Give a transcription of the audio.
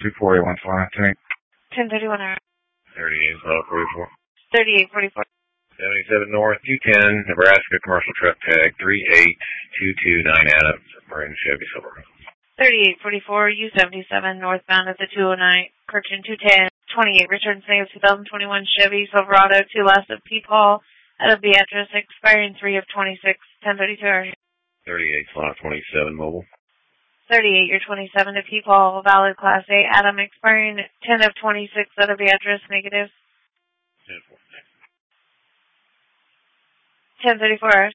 24815, 1031 hour. 38, Auto 44. 3844. 77 North, 210, Nebraska, commercial truck tag, 38229 Adams, Marin Chevy Silverado. 3844, U77, northbound at the 209, correction 210, 28, return sale 2021 Chevy Silverado, 2 less of Peepaw, out of Beatrice, expiring 3 of 26, 1032 hour. 38, Slot 27 Mobile. 38, your 27 to Peepaw, valid Class A, Adam, expiring 10 of 26, out of Beatrice, negative. 1034 hours.